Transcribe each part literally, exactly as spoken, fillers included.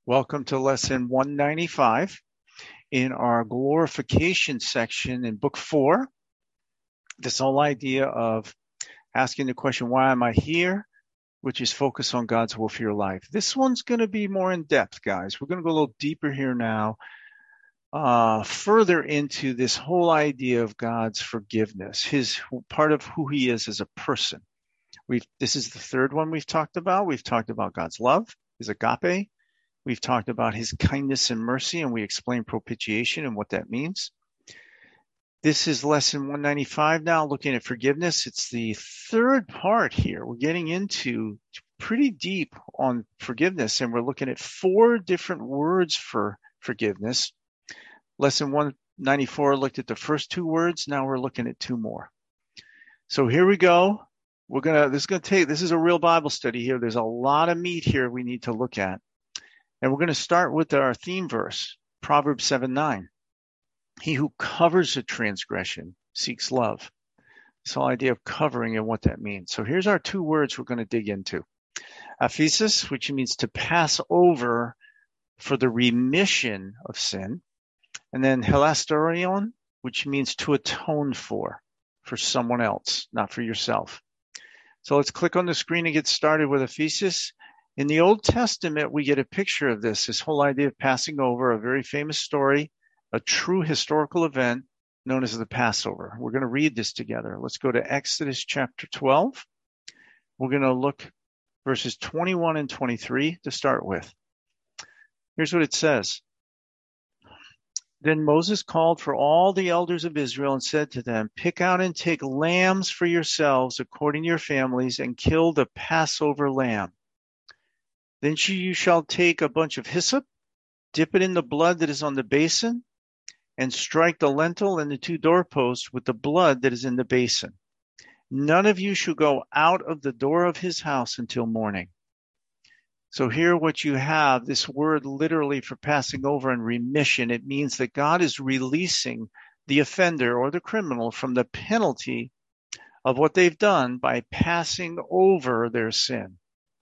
Welcome to lesson one ninety-five in our glorification section in book four. This whole idea of asking the question, why am I here? Which is focused on God's will for your life. This one's going to be more in depth, guys. We're going to go a little deeper here now, uh, further into this whole idea of God's forgiveness, his part of who he is as a person. We've, this is the third one we've talked about. We've talked about God's love, his agape. We've talked about his kindness and mercy, and we explained propitiation and what that means. This is lesson one ninety-five now, looking at forgiveness. It's the third part here. We're getting into pretty deep on forgiveness, and we're looking at four different words for forgiveness. Lesson one ninety-four looked at the first two words. Now we're looking at two more. So here we go. We're gonna. This is gonna take. This is a real Bible study here. There's a lot of meat here we need to look at. And we're going to start with our theme verse, Proverbs seven nine. He who covers a transgression seeks love. This whole idea of covering and what that means. So here's our two words we're going to dig into. Aphesis, which means to pass over for the remission of sin. And then hilasterion, which means to atone for, for someone else, not for yourself. So let's click on the screen and get started with aphesis. In the Old Testament, we get a picture of this, this whole idea of passing over, a very famous story, a true historical event known as the Passover. We're going to read this together. Let's go to Exodus chapter twelve. We're going to look verses twenty-one and twenty-three to start with. Here's what it says. Then Moses called for all the elders of Israel and said to them, pick out and take lambs for yourselves according to your families and kill the Passover lamb. Then you shall take a bunch of hyssop, dip it in the blood that is on the basin, and strike the lintel and the two doorposts with the blood that is in the basin. None of you shall go out of the door of his house until morning. So here what you have, this word literally for passing over and remission, it means that God is releasing the offender or the criminal from the penalty of what they've done by passing over their sin.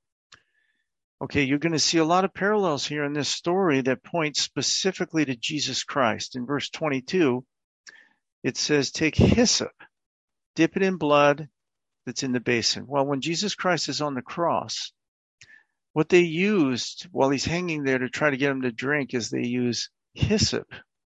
Okay, you're going to see a lot of parallels here in this story that point specifically to Jesus Christ. In verse twenty-two, it says, take hyssop, dip it in blood that's in the basin. Well, when Jesus Christ is on the cross, what they used while he's hanging there to try to get him to drink is they use hyssop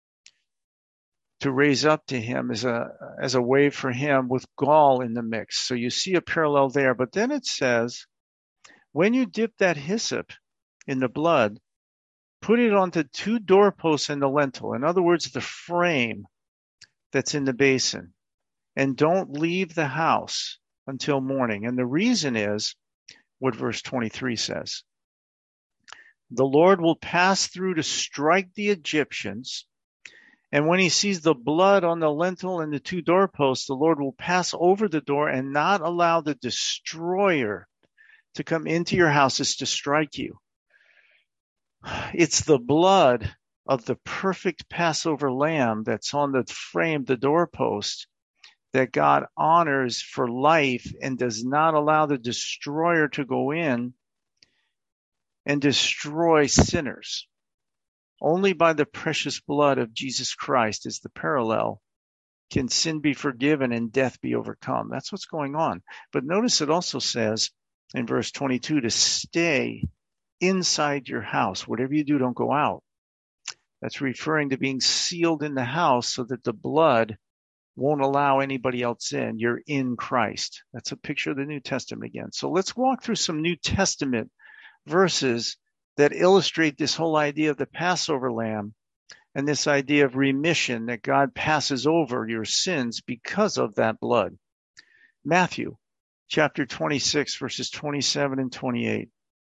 to raise up to him as a, as a way for him with gall in the mix. So you see a parallel there. But then it says, when you dip that hyssop in the blood, put it onto two doorposts in the lintel. In other words, the frame that's in the basin. And don't leave the house until morning. And the reason is what verse twenty-three says. The Lord will pass through to strike the Egyptians. And when he sees the blood on the lintel and the two doorposts, the Lord will pass over the door and not allow the destroyer to come into your houses to strike you. It's the blood of the perfect Passover lamb that's on the frame, the doorpost, that God honors for life and does not allow the destroyer to go in and destroy sinners. Only by the precious blood of Jesus Christ is the parallel. Can sin be forgiven and death be overcome? That's what's going on. But notice it also says, in verse twenty-two, to stay inside your house. Whatever you do, don't go out. That's referring to being sealed in the house so that the blood won't allow anybody else in. You're in Christ. That's a picture of the New Testament again. So let's walk through some New Testament verses that illustrate this whole idea of the Passover lamb and this idea of remission, that God passes over your sins because of that blood. Matthew chapter twenty-six, verses twenty-seven and twenty-eight.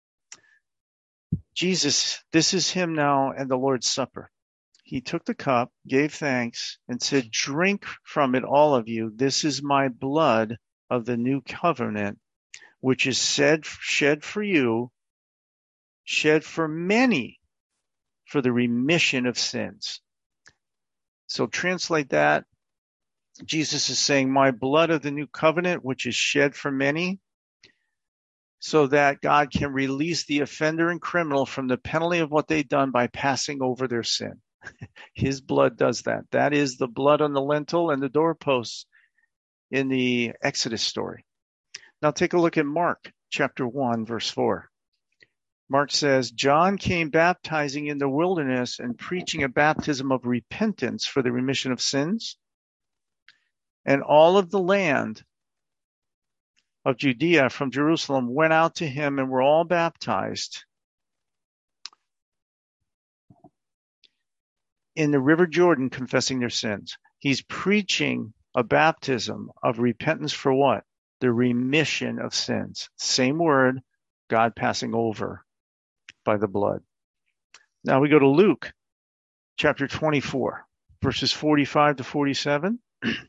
Jesus, this is him now and the Lord's Supper. He took the cup, gave thanks, and said, drink from it, all of you. This is my blood of the new covenant, which is said, shed for you, shed for many for the remission of sins. So translate that. Jesus is saying, my blood of the new covenant, which is shed for many. so that God can release the offender and criminal from the penalty of what they've done by passing over their sin. His blood does that. That is the blood on the lintel and the doorposts in the Exodus story. Now take a look at Mark chapter one, verse four. Mark says, John came baptizing in the wilderness and preaching a baptism of repentance for the remission of sins. And all of the land of Judea from Jerusalem went out to him and were all baptized in the river Jordan, confessing their sins. He's preaching a baptism of repentance for what? The remission of sins. Same word, God passing over by the blood. Now we go to Luke chapter twenty-four, verses forty-five to forty-seven.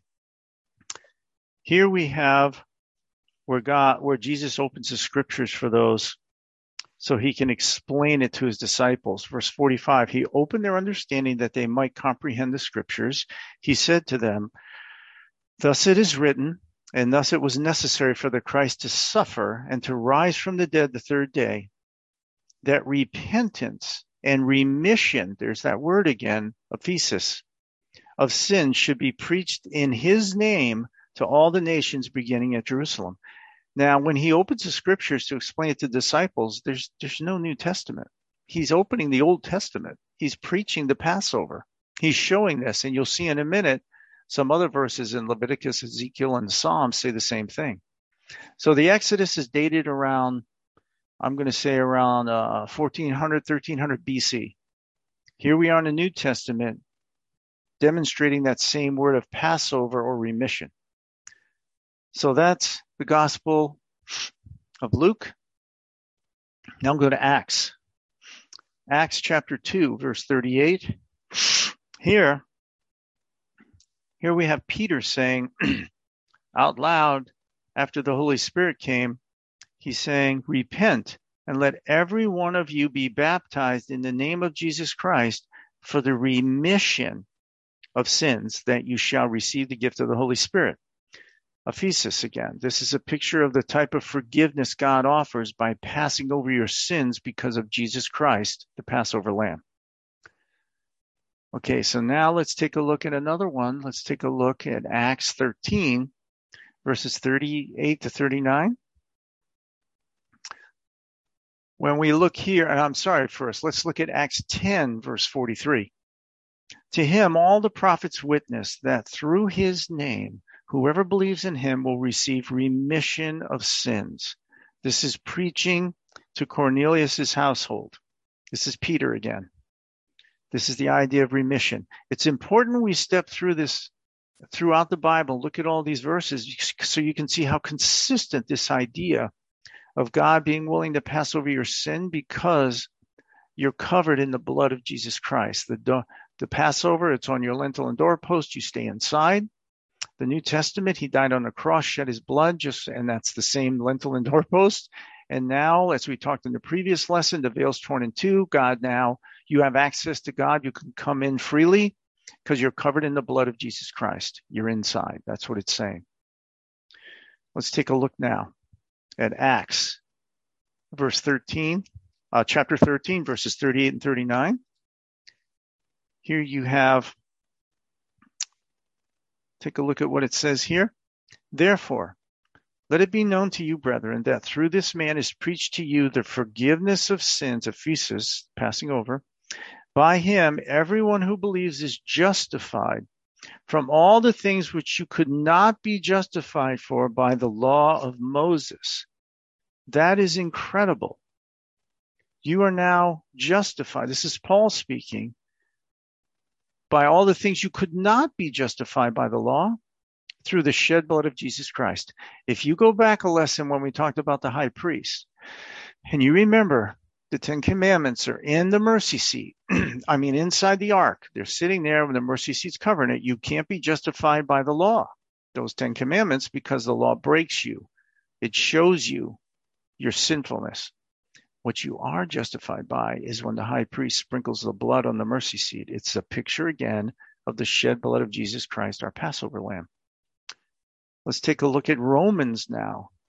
Here we have where God, where Jesus opens the scriptures for those so he can explain it to his disciples. Verse forty-five, he opened their understanding that they might comprehend the scriptures. He said to them, thus it is written, and thus it was necessary for the Christ to suffer and to rise from the dead the third day, that repentance and remission, there's that word again, aphesis, of sins should be preached in his name to all the nations beginning at Jerusalem. Now, when he opens the scriptures to explain it to disciples, there's there's no New Testament. He's opening the Old Testament. He's preaching the Passover. He's showing this, and you'll see in a minute some other verses in Leviticus, Ezekiel, and Psalms say the same thing. So the Exodus is dated around, I'm going to say around uh, fourteen hundred, thirteen hundred B C. Here we are in the New Testament demonstrating that same word of Passover or remission. So that's the Gospel of Luke. Now I'm going to Acts. Acts chapter two, verse thirty-eight. Here, here we have Peter saying out loud after the Holy Spirit came, he's saying, repent and let every one of you be baptized in the name of Jesus Christ for the remission of sins, that you shall receive the gift of the Holy Spirit. Aphesis again. This is a picture of the type of forgiveness God offers by passing over your sins because of Jesus Christ, the Passover Lamb. Okay, so now let's take a look at another one. Let's take a look at Acts thirteen, verses thirty-eight to thirty-nine. When we look here, and I'm sorry first, let's look at Acts ten, verse forty-three. To him all the prophets witness that through his name whoever believes in him will receive remission of sins. This is preaching to Cornelius's household. This is Peter again. This is the idea of remission. It's important we step through this throughout the Bible, look at all these verses so you can see how consistent this idea of God being willing to pass over your sin because you're covered in the blood of Jesus Christ. The, do- the Passover, it's on your lintel and doorpost. You stay inside. The New Testament, he died on the cross, shed his blood, just, and that's the same lintel and doorpost. And now, as we talked in the previous lesson, the veil's torn in two. God now, you have access to God. You can come in freely because you're covered in the blood of Jesus Christ. You're inside. That's what it's saying. Let's take a look now at Acts, verse thirteen, uh, chapter thirteen, verses thirty-eight and thirty-nine. Here you have, take a look at what it says here. Therefore, let it be known to you, brethren, that through this man is preached to you the forgiveness of sins, aphesis, passing over. By him, everyone who believes is justified from all the things which you could not be justified for by the law of Moses. That is incredible. You are now justified. This is Paul speaking. By all the things you could not be justified by the law through the shed blood of Jesus Christ. If you go back a lesson when we talked about the high priest, and you remember the Ten Commandments are in the mercy seat. I mean, inside the ark. They're sitting there when the mercy seat's covering it. You can't be justified by the law, those Ten Commandments, because the law breaks you. It shows you your sinfulness. What you are justified by is when the high priest sprinkles the blood on the mercy seat. It's a picture again of the shed blood of Jesus Christ, our Passover lamb. Let's take a look at Romans now.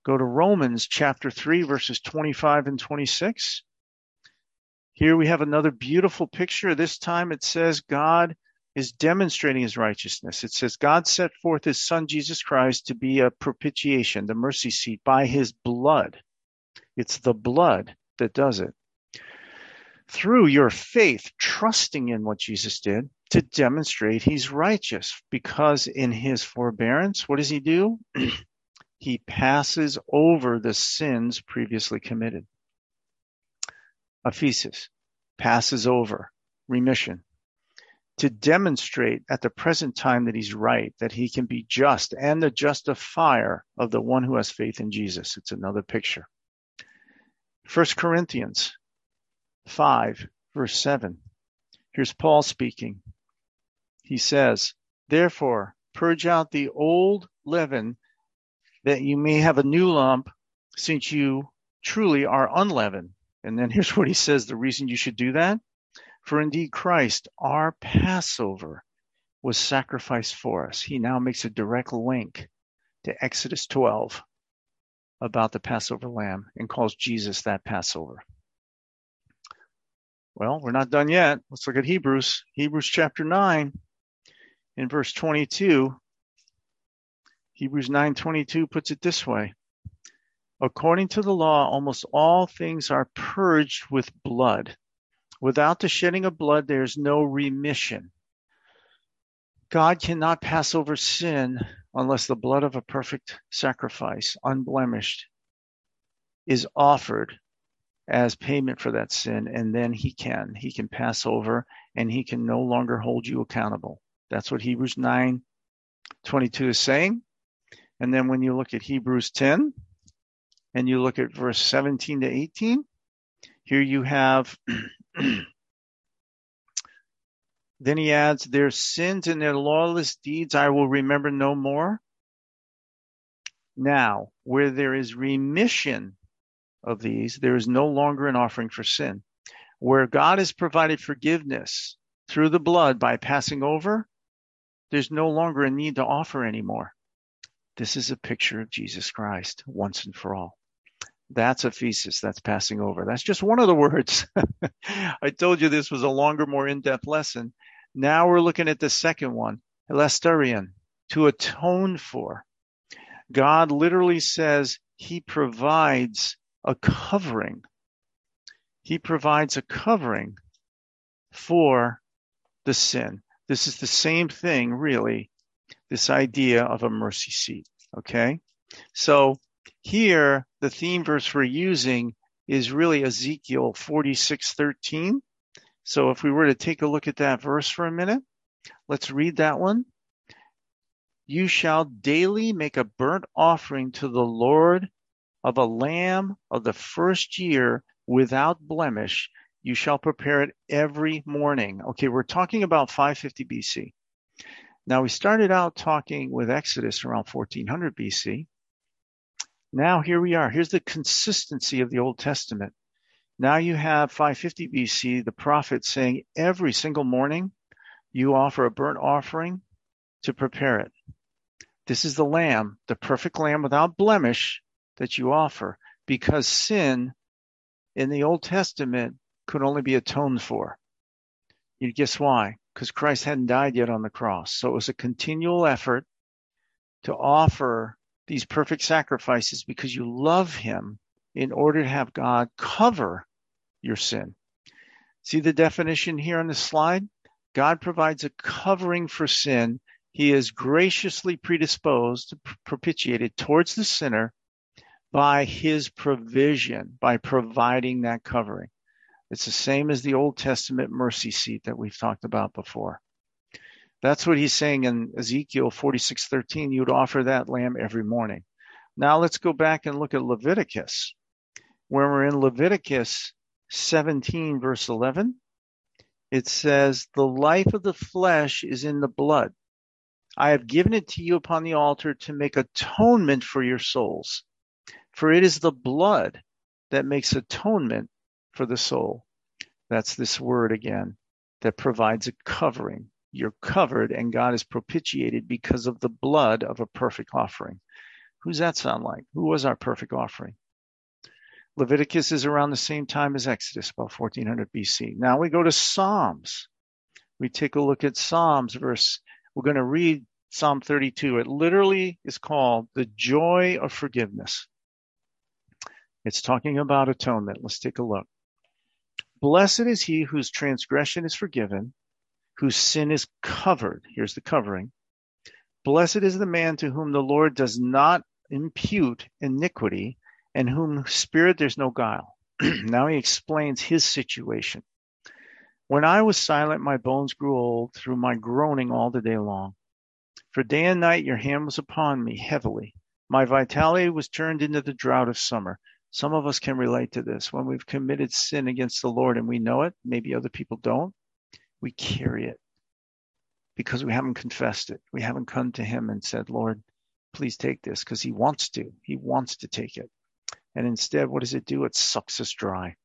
Go to Romans chapter three, verses twenty-five and twenty-six. Here we have another beautiful picture. This time it says God is demonstrating his righteousness. It says God set forth his son, Jesus Christ, to be a propitiation, the mercy seat, by his blood. It's the blood that does it. Through your faith, trusting in what Jesus did to demonstrate he's righteous, because in his forbearance, what does he do? He passes over the sins previously committed. Aphesis, passes over, remission, to demonstrate at the present time that he's right, that he can be just and the justifier of the one who has faith in Jesus. It's another picture. First Corinthians five, verse seven. Here's Paul speaking. He says, therefore, purge out the old leaven, that you may have a new lump, since you truly are unleavened. And then here's what he says, the reason you should do that. For indeed Christ, our Passover, was sacrificed for us. He now makes a direct link to Exodus twelve about the Passover lamb and calls Jesus that Passover. Well, we're not done yet. Let's look at Hebrews. Hebrews chapter nine, in verse twenty-two. Hebrews nine twenty-two puts it this way. According to the law, almost all things are purged with blood. Without the shedding of blood, there is no remission. God cannot pass over sin unless the blood of a perfect sacrifice, unblemished, is offered as payment for that sin, and then he can. He can pass over, and he can no longer hold you accountable. That's what Hebrews nine twenty-two is saying. And then when you look at Hebrews ten, and you look at verse seventeen to eighteen, here you have, then he adds, their sins and their lawless deeds I will remember no more. Now, where there is remission of these, there is no longer an offering for sin. Where God has provided forgiveness through the blood by passing over, there's no longer a need to offer anymore. This is a picture of Jesus Christ once and for all. That's aphesis. That's passing over. That's just one of the words. I told you this was a longer, more in-depth lesson. Now we're looking at the second one, elasterion, to atone for. God literally says he provides a covering. He provides a covering for the sin. This is the same thing, really, this idea of a mercy seat. Okay? So here, the theme verse we're using is really Ezekiel forty-six thirteen. So if we were to take a look at that verse for a minute, let's read that one. You shall daily make a burnt offering to the Lord of a lamb of the first year without blemish. You shall prepare it every morning. Okay, we're talking about five fifty B C. Now, we started out talking with Exodus around fourteen hundred B C. Now, here we are. Here's the consistency of the Old Testament. Now you have five fifty B C, the prophet saying every single morning you offer a burnt offering to prepare it. This is the lamb, the perfect lamb without blemish that you offer, because sin in the Old Testament could only be atoned for. You guess why? Because Christ hadn't died yet on the cross. So it was a continual effort to offer these perfect sacrifices because you love him in order to have God cover your sin. See the definition here on the slide? God provides a covering for sin. He is graciously predisposed to propitiate it towards the sinner by his provision, by providing that covering. It's the same as the Old Testament mercy seat that we've talked about before. That's what he's saying in Ezekiel forty-six thirteen. You'd offer that lamb every morning. Now let's go back and look at Leviticus. When we're in Leviticus seventeen, verse eleven, it says, the life of the flesh is in the blood. I have given it to you upon the altar to make atonement for your souls. For it is the blood that makes atonement for the soul. That's this word again, that provides a covering. You're covered and God is propitiated because of the blood of a perfect offering. Who's that sound like? Who was our perfect offering? Leviticus is around the same time as Exodus, about fourteen hundred B C. Now we go to Psalms. We take a look at Psalms verse. We're going to read Psalm thirty-two. It literally is called the joy of forgiveness. It's talking about atonement. Let's take a look. Blessed is he whose transgression is forgiven, whose sin is covered. Here's the covering. Blessed is the man to whom the Lord does not impute iniquity, and whom spirit there's no guile. Now he explains his situation. When I was silent, my bones grew old through my groaning all the day long. For day and night your hand was upon me heavily. My vitality was turned into the drought of summer. Some of us can relate to this. When we've committed sin against the Lord and we know it, maybe other people don't, we carry it because we haven't confessed it. We haven't come to him and said, Lord, please take this, because he wants to. He wants to take it. And instead, what does it do? It sucks us dry.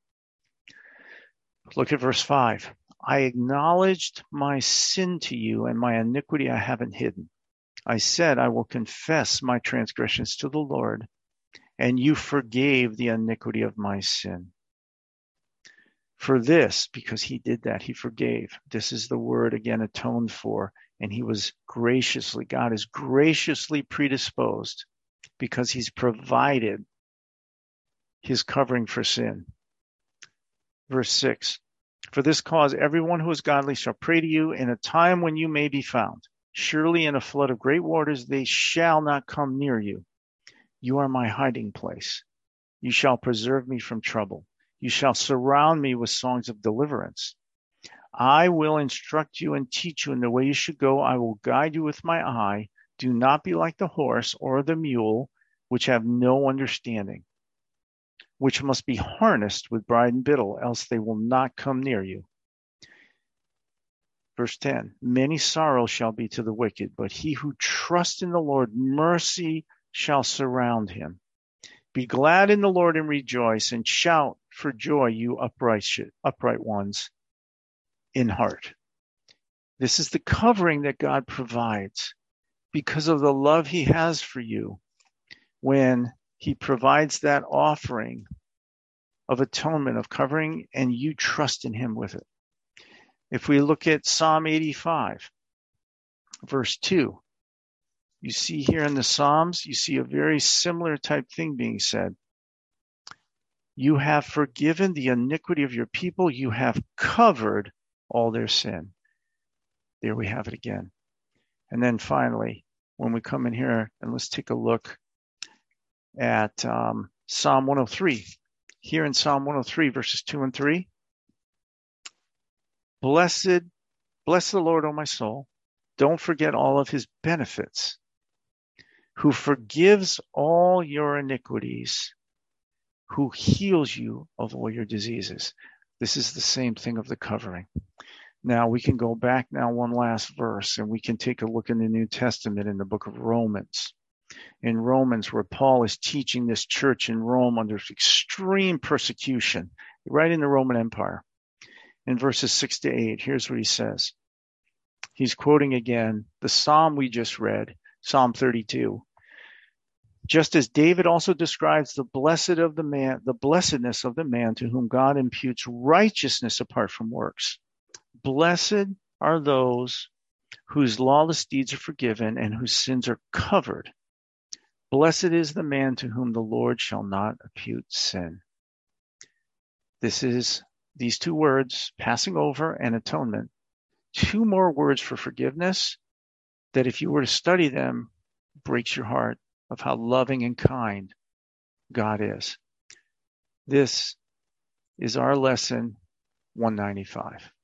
Look at verse five. I acknowledged my sin to you, and my iniquity I haven't hidden. I said, I will confess my transgressions to the Lord, and you forgave the iniquity of my sin. For this, because he did that, he forgave. This is the word, again, atoned for. And he was graciously, God is graciously predisposed because he's provided his covering for sin. Verse six, for this cause everyone who is godly shall pray to you in a time when you may be found. Surely in a flood of great waters they shall not come near you. You are my hiding place. You shall preserve me from trouble. You shall surround me with songs of deliverance. I will instruct you and teach you in the way you should go. I will guide you with my eye. Do not be like the horse or the mule, which have no understanding, which must be harnessed with bridle and bridle, else they will not come near you. Verse ten, many sorrows shall be to the wicked, but he who trusts in the Lord, mercy shall surround him. Be glad in the Lord and rejoice, and shout for joy, you upright, upright ones in heart. This is the covering that God provides because of the love he has for you when he provides that offering of atonement, of covering, and you trust in him with it. If we look at Psalm eighty-five, verse two, you see here in the Psalms, you see a very similar type thing being said. You have forgiven the iniquity of your people. You have covered all their sin. There we have it again. And then finally, when we come in here, and let's take a look at um, Psalm one oh three. Here in Psalm one oh three, verses two and three. Blessed, bless the Lord, O my soul. Don't forget all of his benefits, who forgives all your iniquities, who heals you of all your diseases. This is the same thing of the covering. Now we can go back now one last verse, and we can take a look in the New Testament in the book of Romans. In Romans, where Paul is teaching this church in Rome under extreme persecution, right in the Roman Empire. In verses six to eight, here's what he says. He's quoting again the psalm we just read, Psalm thirty-two. Just as David also describes the blessed of the man, the blessedness of the man to whom God imputes righteousness apart from works. Blessed are those whose lawless deeds are forgiven and whose sins are covered. Blessed is the man to whom the Lord shall not impute sin. This is these two words, passing over and atonement, two more words for forgiveness that if you were to study them, breaks your heart of how loving and kind God is. This is our lesson one ninety-five.